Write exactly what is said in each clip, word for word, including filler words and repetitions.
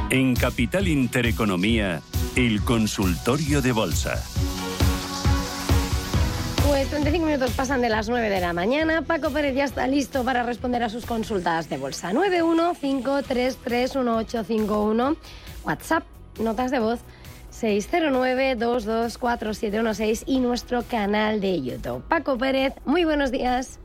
En Capital Intereconomía, el consultorio de bolsa. Pues treinta y cinco minutos pasan de las nueve de la mañana. Paco Pérez ya está listo para responder a sus consultas de bolsa. nueve uno cinco tres tres uno ocho cinco uno. WhatsApp, notas de voz seis cero nueve dos dos cuatro siete uno seis y nuestro canal de YouTube. Paco Pérez, muy buenos días.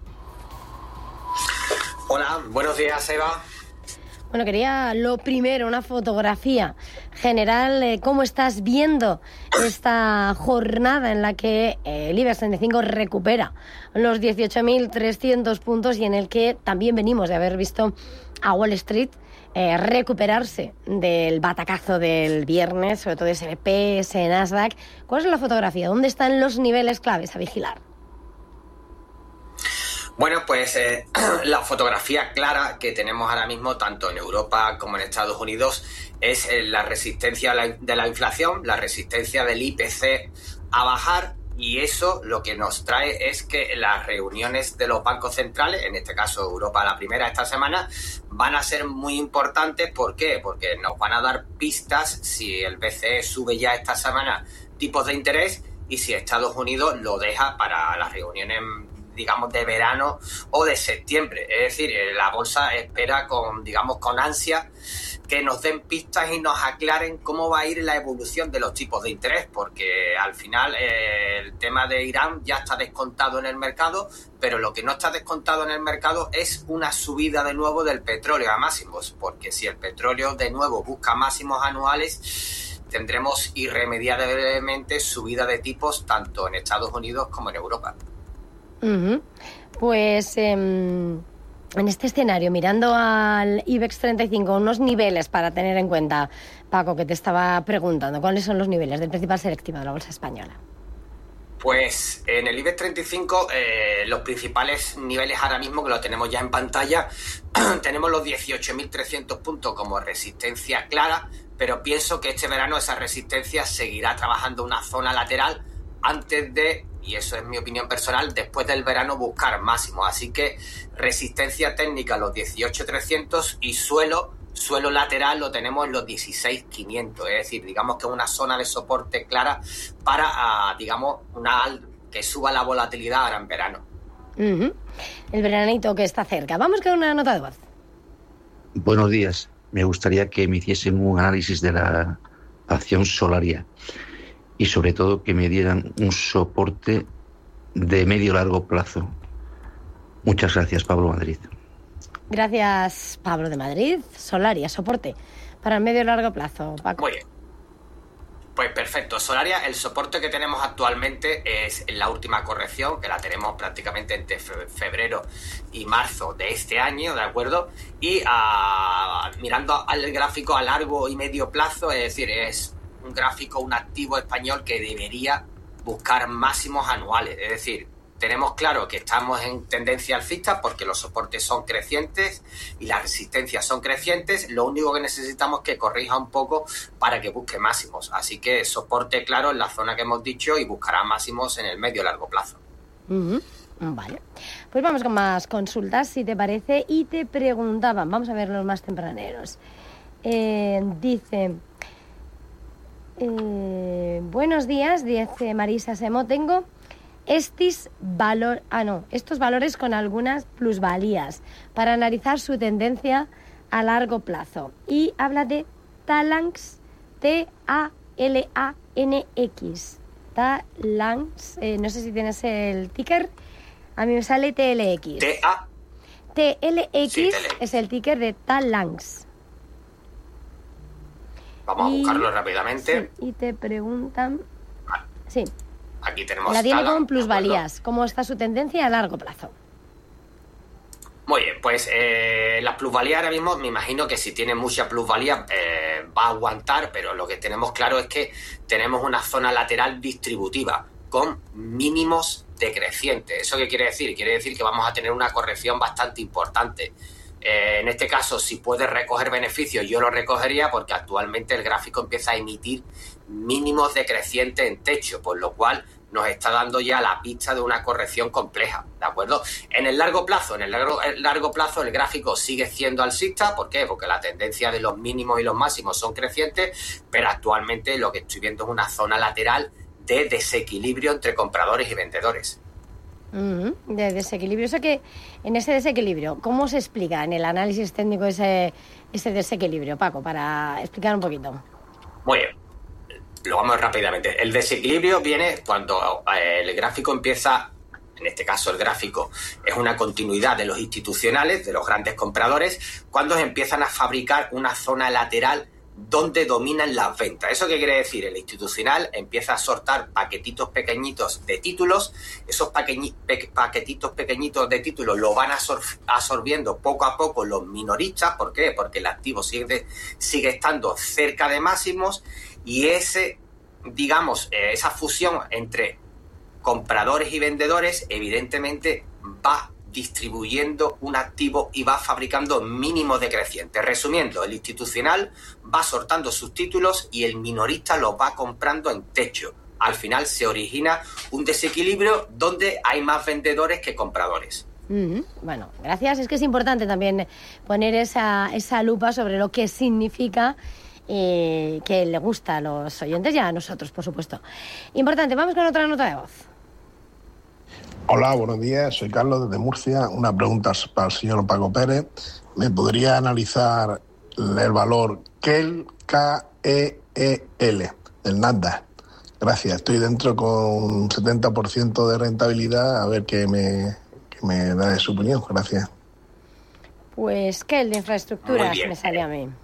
Hola, buenos días, Eva. Bueno, quería lo primero, una fotografía general. Eh, ¿Cómo estás viendo esta jornada en la que eh, el IBEX treinta y cinco recupera los dieciocho mil trescientos puntos y en el que también venimos de haber visto a Wall Street eh, recuperarse del batacazo del viernes, sobre todo ese S and P, ese Nasdaq? ¿Cuál es la fotografía? ¿Dónde están los niveles claves a vigilar? Bueno, pues eh, la fotografía clara que tenemos ahora mismo, tanto en Europa como en Estados Unidos, es eh, la resistencia de la inflación, la resistencia del I P C a bajar, y eso lo que nos trae es que las reuniones de los bancos centrales, en este caso Europa la primera esta semana, van a ser muy importantes. ¿Por qué? Porque nos van a dar pistas si el B C E sube ya esta semana tipos de interés y si Estados Unidos lo deja para las reuniones, digamos, de verano o de septiembre. Es decir, la bolsa espera con, digamos, con ansia que nos den pistas y nos aclaren cómo va a ir la evolución de los tipos de interés, porque al final eh, el tema de Irán ya está descontado en el mercado, pero lo que no está descontado en el mercado es una subida de nuevo del petróleo a máximos, porque si el petróleo de nuevo busca máximos anuales, tendremos irremediablemente subida de tipos tanto en Estados Unidos como en Europa. Uh-huh. Pues eh, en este escenario, mirando al IBEX treinta y cinco, unos niveles para tener en cuenta, Paco, que te estaba preguntando, ¿cuáles son los niveles del principal selectivo de la bolsa española? Pues en el IBEX treinta y cinco eh, los principales niveles ahora mismo, que lo tenemos ya en pantalla, tenemos los dieciocho mil trescientos puntos como resistencia clara, pero pienso que este verano esa resistencia seguirá trabajando una zona lateral antes de, y eso es mi opinión personal, después del verano buscar máximo. Así que resistencia técnica los dieciocho mil trescientos y suelo, suelo lateral lo tenemos en los dieciséis mil quinientos. Es decir, digamos que es una zona de soporte clara para, uh, digamos, una que suba la volatilidad ahora en verano. Uh-huh. El veranito que está cerca. Vamos con una nota de voz. Buenos días. Me gustaría que me hiciesen un análisis de la acción Solaria y sobre todo que me dieran un soporte de medio-largo plazo. Muchas gracias, Pablo Madrid. Gracias, Pablo de Madrid. Solaria, soporte para el medio-largo plazo, Paco. Muy bien. Pues perfecto. Solaria, el soporte que tenemos actualmente es la última corrección, que la tenemos prácticamente entre febrero y marzo de este año, ¿de acuerdo? Y uh, mirando al gráfico a largo y medio plazo, es decir, es un gráfico, un activo español que debería buscar máximos anuales. Es decir, tenemos claro que estamos en tendencia alcista porque los soportes son crecientes y las resistencias son crecientes. Lo único que necesitamos es que corrija un poco para que busque máximos. Así que soporte claro en la zona que hemos dicho y buscará máximos en el medio largo plazo. Uh-huh. Vale. Pues vamos con más consultas, si te parece. Y te preguntaban, vamos a ver los más tempraneros. Eh, dice... Eh, buenos días, dice Marisa Semo. Tengo estos valor, ah, no, estos valores con algunas plusvalías para analizar su tendencia a largo plazo. Y habla de Talanx, T A L A N X. Talanx, eh, no sé si tienes el ticker. A mí me sale T L X. T A T L X sí, T L X es el ticker de Talanx. Vamos y, a buscarlo rápidamente. Sí, y te preguntan... Ah, sí. Aquí tenemos... La tiene Talanx, con plusvalías. ¿Cómo está su tendencia a largo plazo? Muy bien, pues eh, las plusvalías ahora mismo, me imagino que si tiene mucha plusvalía eh, va a aguantar, pero lo que tenemos claro es que tenemos una zona lateral distributiva con mínimos decrecientes. ¿Eso qué quiere decir? Quiere decir que vamos a tener una corrección bastante importante. Eh, en este caso, si puedes recoger beneficios, yo lo recogería porque actualmente el gráfico empieza a emitir mínimos decrecientes en techo, por lo cual nos está dando ya la pista de una corrección compleja, ¿de acuerdo? En el largo plazo, en el largo, el largo plazo el gráfico sigue siendo alcista. ¿Por qué? Porque la tendencia de los mínimos y los máximos son crecientes, pero actualmente lo que estoy viendo es una zona lateral de desequilibrio entre compradores y vendedores. Uh-huh. De desequilibrio. Eso que en ese desequilibrio, ¿cómo se explica en el análisis técnico ese, ese desequilibrio, Paco? Para explicar un poquito. Muy bien. Lo vamos rápidamente. El desequilibrio viene cuando eh, el gráfico empieza, en este caso el gráfico es una continuidad de los institucionales, de los grandes compradores, cuando empiezan a fabricar una zona lateral donde dominan las ventas. ¿Eso qué quiere decir? El institucional empieza a soltar paquetitos pequeñitos de títulos. Esos pequeñi- pe- paquetitos pequeñitos de títulos lo van absor- absorbiendo poco a poco los minoristas. ¿Por qué? Porque el activo sigue, sigue estando cerca de máximos, y ese, digamos, eh, esa fusión entre compradores y vendedores evidentemente va distribuyendo un activo y va fabricando mínimos decrecientes. Resumiendo, el institucional va soltando sus títulos y el minorista los va comprando en techo. Al final se origina un desequilibrio donde hay más vendedores que compradores. Mm-hmm. Bueno, gracias. Es que es importante también poner esa, esa lupa sobre lo que significa, eh, que le gusta a los oyentes y a nosotros, por supuesto. Importante. Vamos con otra nota de voz. Hola, buenos días. Soy Carlos desde Murcia. Una pregunta para el señor Paco Pérez. ¿Me podría analizar el valor K E L, K E E L, del Nasdaq? Gracias. Estoy dentro con un setenta por ciento de rentabilidad. A ver qué me, qué me da de su opinión. Gracias. Pues K E L de infraestructuras me sale a mí.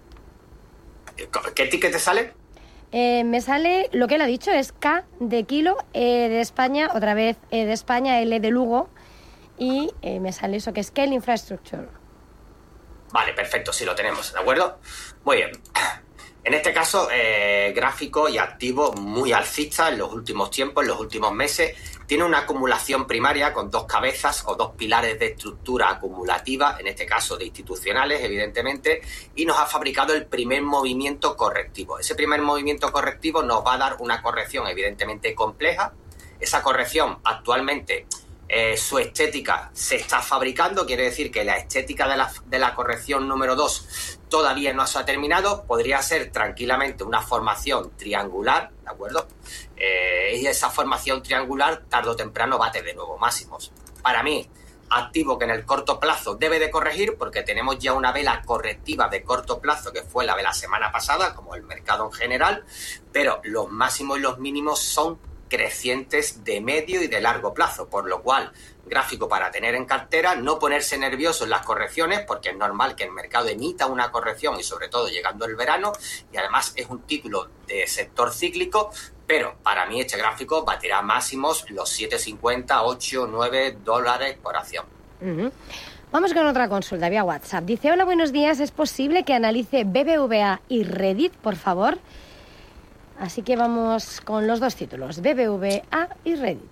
¿Qué ticket te sale? Eh, me sale, lo que él ha dicho, es K de kilo, E de España, otra vez E de España, L de Lugo, y eh, me sale eso que es K E L Infrastructure. Vale, perfecto, sí lo tenemos, ¿de acuerdo? Muy bien. En este caso, eh, gráfico y activo muy alcista en los últimos tiempos, en los últimos meses. Tiene una acumulación primaria con dos cabezas o dos pilares de estructura acumulativa, en este caso de institucionales, evidentemente, y nos ha fabricado el primer movimiento correctivo. Ese primer movimiento correctivo nos va a dar una corrección evidentemente compleja. Esa corrección actualmente, eh, su estética se está fabricando, quiere decir que la estética de la, de la corrección número dos todavía no se ha terminado. Podría ser tranquilamente una formación triangular, ¿de acuerdo? Eh, y esa formación triangular tarde o temprano bate de nuevo máximos. Para mí, activo que en el corto plazo debe de corregir, porque tenemos ya una vela correctiva de corto plazo que fue la de la semana pasada, como el mercado en general, pero los máximos y los mínimos son crecientes de medio y de largo plazo, por lo cual gráfico para tener en cartera, no ponerse nervioso en las correcciones, porque es normal que el mercado emita una corrección, y sobre todo llegando el verano, y además es un título de sector cíclico, pero para mí este gráfico batirá máximos los siete cincuenta, ocho, nueve dólares por acción. Uh-huh. Vamos con otra consulta vía WhatsApp. Dice, hola, buenos días, ¿es posible que analice B B V A y Reddit, por favor? Así que vamos con los dos títulos, B B V A y Reddit.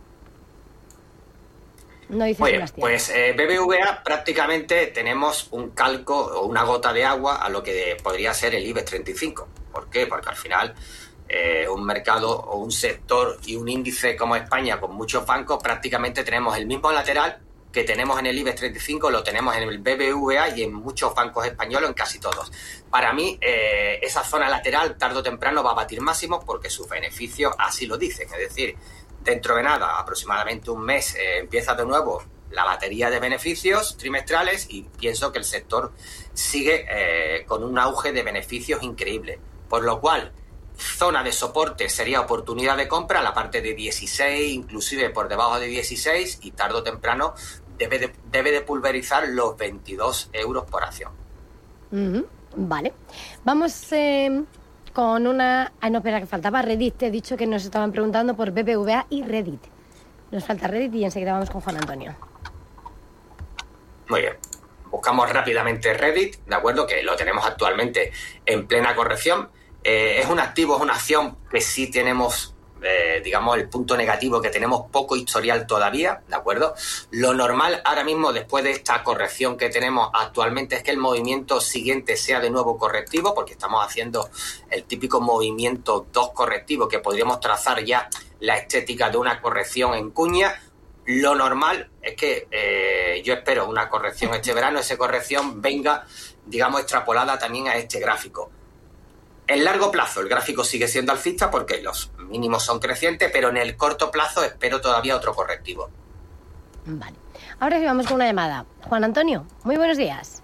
No dice Muy bien, pues eh, B B V A prácticamente tenemos un calco o una gota de agua a lo que podría ser el IBEX treinta y cinco. ¿Por qué? Porque al final eh, un mercado o un sector y un índice como España con muchos bancos, prácticamente tenemos el mismo lateral que tenemos en el IBEX treinta y cinco, lo tenemos en el B B V A y en muchos bancos españoles, en casi todos. Para mí, eh, esa zona lateral tarde o temprano va a batir máximos, porque sus beneficios así lo dicen. Es decir, dentro de nada, aproximadamente un mes, eh, empieza de nuevo la batería de beneficios trimestrales, y pienso que el sector sigue eh, con un auge de beneficios increíble. Por lo cual, zona de soporte sería oportunidad de compra, la parte de dieciséis, inclusive por debajo de dieciséis, y tarde o temprano debe de, debe de pulverizar los veintidós euros por acción. Uh-huh. Vale. Vamos eh, con una... Ah, no, espera, que faltaba Reddit. Te he dicho que nos estaban preguntando por B B V A y Reddit. Nos falta Reddit y enseguida vamos con Juan Antonio. Muy bien. Buscamos rápidamente Reddit, ¿de acuerdo? Que lo tenemos actualmente en plena corrección. Eh, es un activo, es una acción que sí tenemos, eh, eh, digamos, el punto negativo, que tenemos poco historial todavía, ¿de acuerdo? Lo normal ahora mismo, después de esta corrección que tenemos actualmente, es que el movimiento siguiente sea de nuevo correctivo, porque estamos haciendo el típico movimiento dos correctivo, que podríamos trazar ya la estética de una corrección en cuña. Lo normal es que eh, yo espero una corrección este verano, esa corrección venga, digamos, extrapolada también a este gráfico. En largo plazo el gráfico sigue siendo alcista porque los mínimos son crecientes, pero en el corto plazo espero todavía otro correctivo. Vale. Ahora sí vamos con una llamada. Juan Antonio, muy buenos días.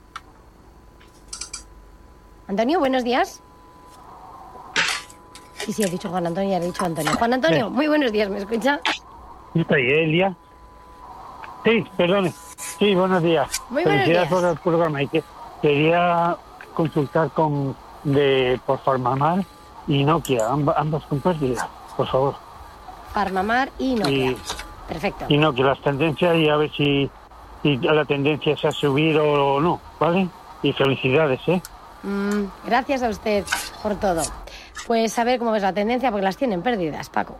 Antonio, buenos días. Sí, sí, he dicho Juan Antonio, ya le he dicho Antonio. Juan Antonio, muy buenos días, ¿me escucha? Estoy, Elia. Sí, perdone. Sí, buenos días. Muy buenos días. Por el programa. Y que quería consultar con de por Farmamar y Nokia, amb, ambas con pérdida, por favor. Farmamar y Nokia. Y, Perfecto. Y Nokia, las tendencias, y a ver si, si la tendencia es a subir o no, ¿vale? Y felicidades, ¿eh? Mm, gracias a usted por todo. Pues a ver cómo ves la tendencia, porque las tienen pérdidas, Paco.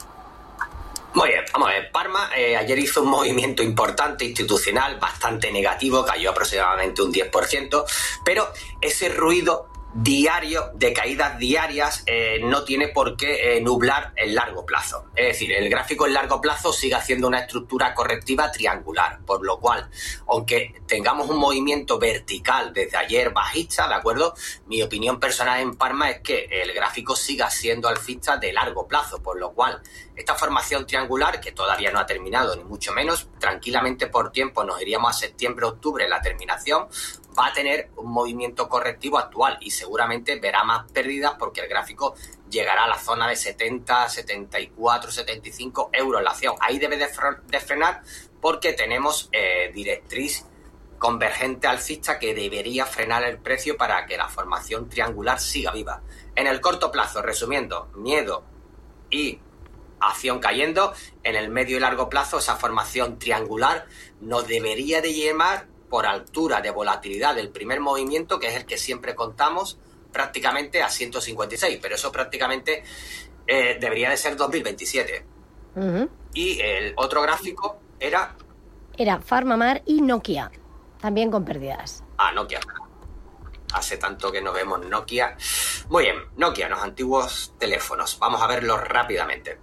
Muy bien, vamos a ver. Parma eh, ayer hizo un movimiento importante institucional, bastante negativo, cayó aproximadamente un diez por ciento, pero ese ruido diario, de caídas diarias, eh, no tiene por qué eh, nublar el largo plazo. Es decir, el gráfico en largo plazo sigue haciendo una estructura correctiva triangular, por lo cual, aunque tengamos un movimiento vertical desde ayer bajista, ¿de acuerdo? Mi opinión personal en Parma es que el gráfico siga siendo alcista de largo plazo, por lo cual esta formación triangular, que todavía no ha terminado, ni mucho menos, tranquilamente por tiempo nos iríamos a septiembre-octubre la terminación, va a tener un movimiento correctivo actual y seguramente verá más pérdidas porque el gráfico llegará a la zona de setenta, setenta y cuatro, setenta y cinco euros la acción. Ahí debe de, fre- de frenar porque tenemos eh, directriz convergente alcista que debería frenar el precio para que la formación triangular siga viva. En el corto plazo, resumiendo, miedo y acción cayendo. En el medio y largo plazo, esa formación triangular nos debería de llevar por altura de volatilidad del primer movimiento, que es el que siempre contamos, prácticamente a ciento cincuenta y seis, pero eso prácticamente eh, debería de ser dos mil veintisiete. Uh-huh. Y el otro gráfico era... Era Farmamar y Nokia, también con pérdidas. Ah, Nokia. Hace tanto que no vemos Nokia. Muy bien, Nokia, los antiguos teléfonos. Vamos a verlos rápidamente.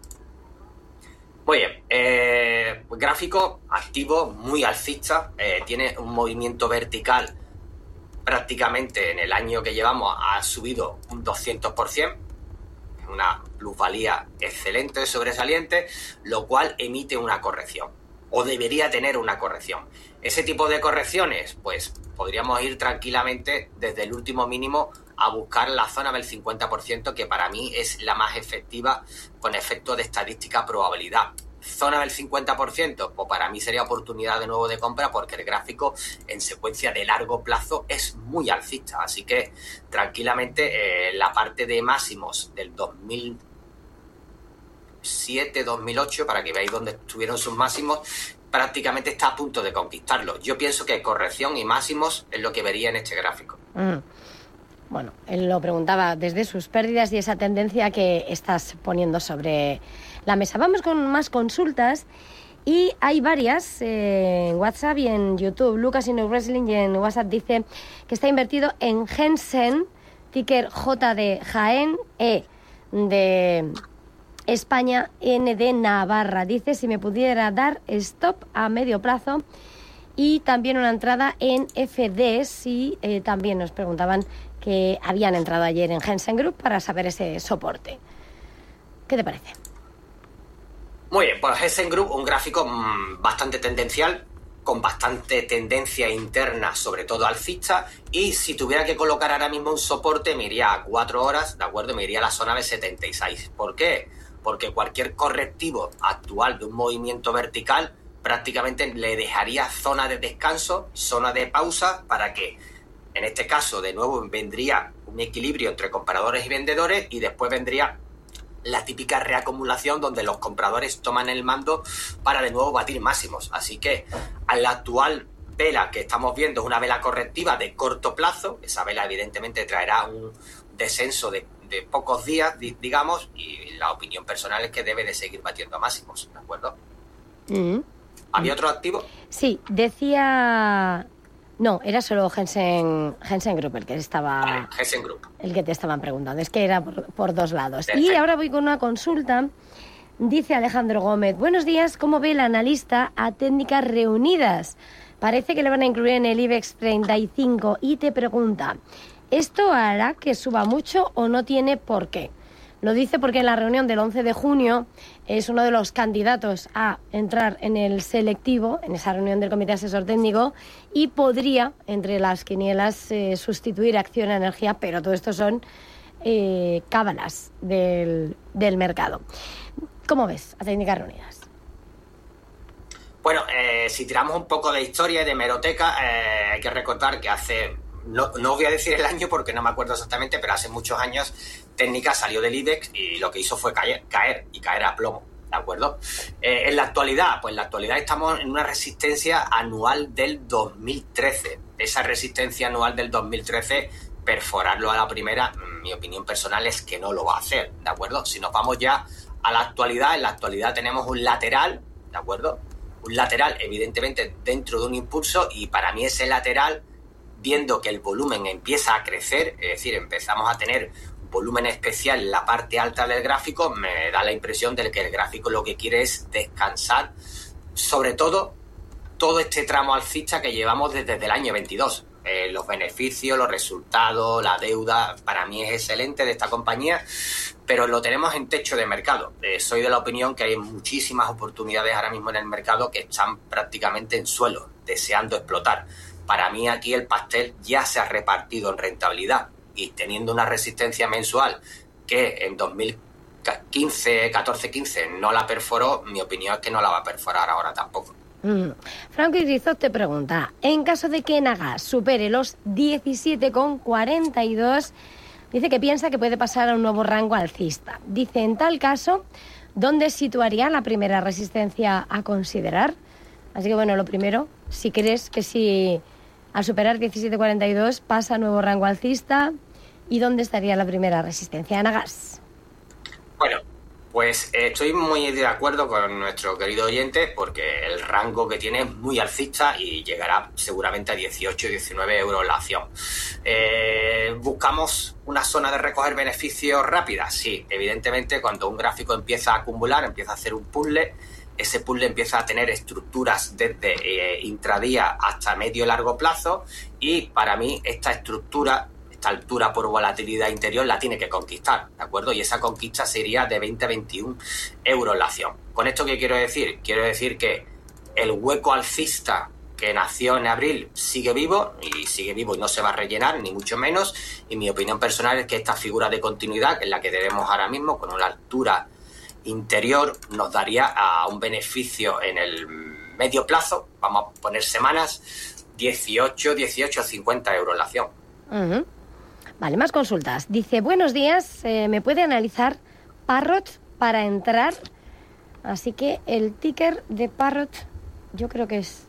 Muy bien, eh, gráfico activo, muy alcista, eh, tiene un movimiento vertical prácticamente en el año que llevamos ha subido un doscientos por ciento, una plusvalía excelente, sobresaliente, lo cual emite una corrección, o debería tener una corrección. Ese tipo de correcciones, pues podríamos ir tranquilamente desde el último mínimo a buscar la zona del cincuenta por ciento, que para mí es la más efectiva con efecto de estadística probabilidad. Zona del cincuenta por ciento, pues para mí sería oportunidad de nuevo de compra porque el gráfico en secuencia de largo plazo es muy alcista. Así que tranquilamente eh, la parte de máximos del dos mil siete dos mil ocho, para que veáis dónde estuvieron sus máximos, prácticamente está a punto de conquistarlo. Yo pienso que corrección y máximos es lo que vería en este gráfico. Mm. Bueno, él lo preguntaba desde sus pérdidas y esa tendencia que estás poniendo sobre la mesa. Vamos con más consultas y hay varias eh, en WhatsApp y en YouTube. Lucas Inu Wrestling y en WhatsApp dice que está invertido en Hensen, ticker J de Jaén, E de España, N de Navarra. Dice si me pudiera dar stop a medio plazo y también una entrada en F D y eh, también nos preguntaban que habían entrado ayer en Hensen Group para saber ese soporte. ¿Qué te parece? Muy bien, pues Hensen Group, un gráfico mmm, bastante tendencial, con bastante tendencia interna, sobre todo alcista, y si tuviera que colocar ahora mismo un soporte, me iría a cuatro horas, ¿de acuerdo? Me iría a la zona de setenta y seis. ¿Por qué? Porque cualquier correctivo actual de un movimiento vertical prácticamente le dejaría zona de descanso, zona de pausa, para que en este caso de nuevo vendría un equilibrio entre compradores y vendedores y después vendría la típica reacumulación donde los compradores toman el mando para de nuevo batir máximos. Así que a la actual vela que estamos viendo es una vela correctiva de corto plazo. Esa vela evidentemente traerá un descenso de, de pocos días, digamos, y la opinión personal es que debe de seguir batiendo máximos, ¿de acuerdo? Mm. ¿Había otro activo? Sí, decía... No, era solo Jensen, Jensen Group el que estaba... Vale, Jensen Group. El que te estaban preguntando, es que era por, por dos lados. Perfecto. Y ahora voy con una consulta. Dice Alejandro Gómez, buenos días, ¿cómo ve el analista a Técnicas Reunidas? Parece que le van a incluir en el IBEX treinta y cinco y te pregunta, ¿esto hará que suba mucho o no tiene por qué? Lo dice porque en la reunión del once de junio es uno de los candidatos a entrar en el selectivo, en esa reunión del Comité Asesor Técnico, y podría, entre las quinielas, eh, sustituir Acciona Energía, pero todo esto son eh, cábalas del, del mercado. ¿Cómo ves a Técnicas Reunidas? Bueno, eh, si tiramos un poco de historia y de hemeroteca, eh, hay que recordar que hace... No, no voy a decir el año porque no me acuerdo exactamente, pero hace muchos años Técnica salió del IBEX y lo que hizo fue caer, caer y caer a plomo, ¿de acuerdo? Eh, en la actualidad, pues en la actualidad estamos en una resistencia anual del dos mil trece. Esa resistencia anual del dos mil trece, perforarlo a la primera, mi opinión personal es que no lo va a hacer, ¿de acuerdo? Si nos vamos ya a la actualidad, en la actualidad tenemos un lateral, ¿de acuerdo? Un lateral, evidentemente, dentro de un impulso, y para mí ese lateral, viendo que el volumen empieza a crecer, es decir, empezamos a tener volumen especial en la parte alta del gráfico, me da la impresión de que el gráfico lo que quiere es descansar, sobre todo, todo este tramo alcista que llevamos desde el año veintidós. Eh, los beneficios, los resultados, la deuda, para mí es excelente de esta compañía, pero lo tenemos en techo de mercado. Eh, soy de la opinión que hay muchísimas oportunidades ahora mismo en el mercado que están prácticamente en suelo, deseando explotar. Para mí aquí el pastel ya se ha repartido en rentabilidad, y teniendo una resistencia mensual que en dos mil quince, catorce, quince no la perforó, mi opinión es que no la va a perforar ahora tampoco. Mm. Franco Grizot te pregunta, en caso de que Enagás supere los diecisiete coma cuarenta y dos, dice que piensa que puede pasar a un nuevo rango alcista. Dice, en tal caso, ¿dónde situaría la primera resistencia a considerar? Así que bueno, lo primero, si crees que si al superar diecisiete coma cuarenta y dos pasa a nuevo rango alcista, ¿y dónde estaría la primera resistencia? Enagás. Bueno, pues eh, estoy muy de acuerdo con nuestro querido oyente, porque el rango que tiene es muy alcista y llegará seguramente a dieciocho, diecinueve euros la acción. Eh, ¿Buscamos una zona de recoger beneficios rápida? Sí, evidentemente cuando un gráfico empieza a acumular, empieza a hacer un puzzle, ese puzzle empieza a tener estructuras desde eh, intradía hasta medio y largo plazo, y para mí esta estructura, esta altura por volatilidad interior la tiene que conquistar, ¿de acuerdo? Y esa conquista sería de veinte a veintiún euros la acción. ¿Con esto qué quiero decir? Quiero decir que el hueco alcista que nació en abril sigue vivo, y sigue vivo y no se va a rellenar, ni mucho menos, y mi opinión personal es que esta figura de continuidad, que es la que tenemos ahora mismo, con una altura interior, nos daría a un beneficio en el medio plazo, vamos a poner semanas, dieciocho, dieciocho, cincuenta euros la acción. Uh-huh. Vale, más consultas. Dice, buenos días, eh, ¿me puede analizar Parrot para entrar? Así que el ticker de Parrot yo creo que es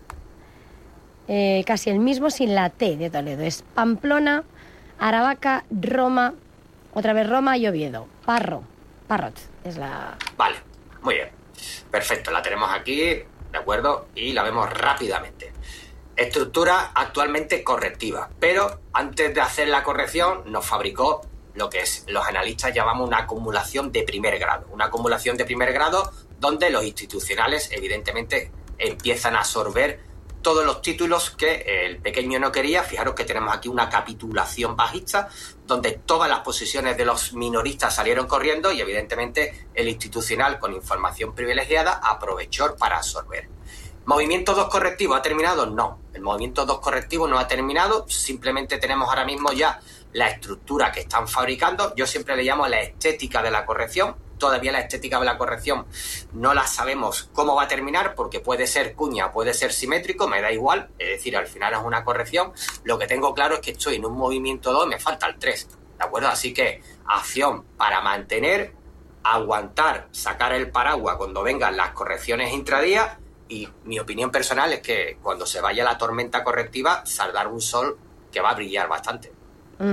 eh, casi el mismo sin la T de Toledo. Es Pamplona, Aravaca, Roma, otra vez Roma y Oviedo. Parro, Parrot es la... Vale, muy bien. Perfecto, la tenemos aquí, ¿de acuerdo? Y la vemos rápidamente. Estructura actualmente correctiva, pero antes de hacer la corrección nos fabricó lo que es, los analistas llamamos una acumulación de primer grado. Una acumulación de primer grado donde los institucionales evidentemente empiezan a absorber todos los títulos que el pequeño no quería. Fijaros que tenemos aquí una capitulación bajista donde todas las posiciones de los minoristas salieron corriendo y evidentemente el institucional con información privilegiada aprovechó para absorber. ¿Movimiento dos correctivo ha terminado? No, el movimiento dos correctivo no ha terminado, simplemente tenemos ahora mismo ya la estructura que están fabricando. Yo siempre le llamo la estética de la corrección. Todavía la estética de la corrección no la sabemos cómo va a terminar, porque puede ser cuña, puede ser simétrico, me da igual, es decir, al final es una corrección. Lo que tengo claro es que estoy en un movimiento dos, me falta el tres, ¿de acuerdo? Así que acción para mantener, aguantar, sacar el paraguas cuando vengan las correcciones intradía, y mi opinión personal es que cuando se vaya la tormenta correctiva saldrá un sol que va a brillar bastante. Uh-huh.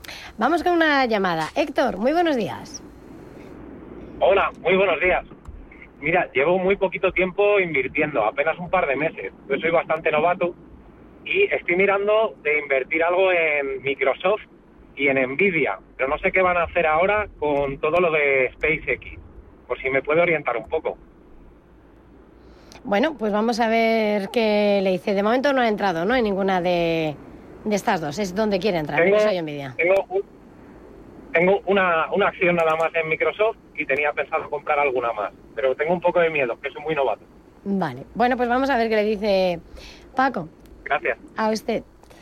Vamos con una llamada. Héctor, muy buenos días. Hola, muy buenos días. Mira, llevo muy poquito tiempo invirtiendo, apenas un par de meses. Yo soy bastante novato y estoy mirando de invertir algo en Microsoft y en Nvidia, pero no sé qué van a hacer ahora con todo lo de SpaceX, por si me puede orientar un poco. Bueno, pues vamos a ver qué le dice. De momento no ha entrado, ¿no? En ninguna de, de estas dos. Es donde quiere entrar, Tengo, Microsoft y Nvidia. Tengo, un, tengo una, una acción nada más en Microsoft y tenía pensado comprar alguna más, pero tengo un poco de miedo, que soy muy novato. Vale. Bueno, pues vamos a ver qué le dice Paco. Gracias. A usted.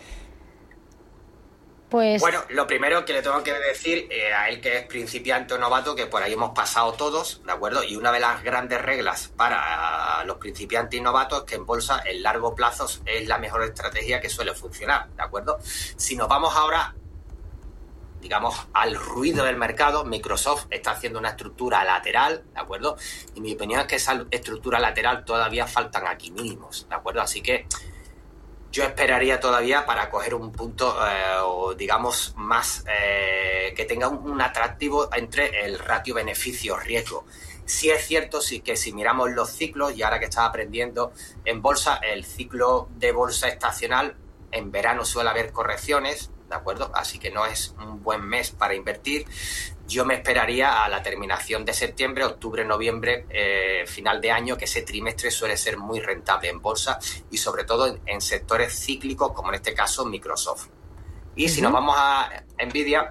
Pues... Bueno, lo primero que le tengo que decir eh, a él, que es principiante o novato, que por ahí hemos pasado todos, ¿de acuerdo? Y una de las grandes reglas para los principiantes y novatos es que en bolsa el largo plazo es la mejor estrategia que suele funcionar, ¿de acuerdo? Si nos vamos ahora, digamos, al ruido del mercado, Microsoft está haciendo una estructura lateral, ¿de acuerdo? Y mi opinión es que esa estructura lateral todavía faltan aquí mínimos, ¿de acuerdo? Así que yo esperaría todavía para coger un punto, eh, o digamos, más eh, que tenga un, un atractivo entre el ratio beneficio-riesgo. Sí es cierto, sí que si miramos los ciclos, y ahora que estaba aprendiendo en bolsa, el ciclo de bolsa estacional, en verano suele haber correcciones, ¿de acuerdo? Así que no es un buen mes para invertir. Yo me esperaría a la terminación de septiembre, octubre, noviembre, eh, final de año, que ese trimestre suele ser muy rentable en bolsa y sobre todo en, en sectores cíclicos, como en este caso Microsoft. Y uh-huh. si nos vamos a Nvidia,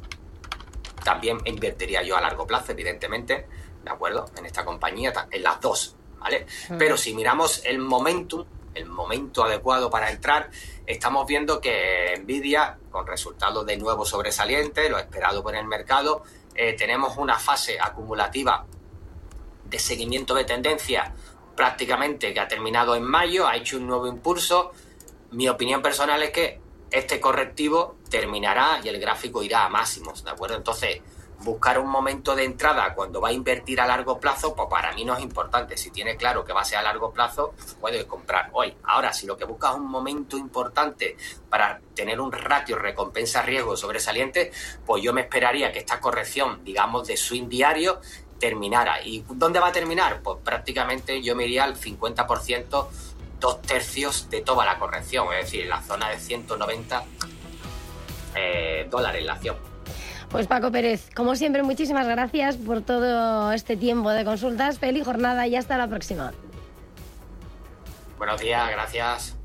también invertiría yo a largo plazo, evidentemente, ¿de acuerdo? En esta compañía, en las dos, ¿vale? Uh-huh. Pero si miramos el momentum, el momento adecuado para entrar, estamos viendo que Nvidia, con resultados de nuevo sobresalientes, lo esperado por el mercado, eh, tenemos una fase acumulativa de seguimiento de tendencia prácticamente que ha terminado en mayo, ha hecho un nuevo impulso. Mi opinión personal es que este correctivo terminará y el gráfico irá a máximos, ¿de acuerdo? Entonces, buscar un momento de entrada cuando va a invertir a largo plazo, pues para mí no es importante. Si tiene claro que va a ser a largo plazo, puede comprar hoy. Ahora, si lo que buscas es un momento importante para tener un ratio recompensa-riesgo sobresaliente, pues yo me esperaría que esta corrección, digamos, de swing diario, terminara. ¿Y dónde va a terminar? Pues prácticamente yo me iría al cincuenta por ciento, dos tercios de toda la corrección, es decir, en la zona de ciento noventa eh, dólares la acción. Pues Paco Pérez, como siempre, muchísimas gracias por todo este tiempo de consultas. Feliz jornada y hasta la próxima. Buenos días, gracias.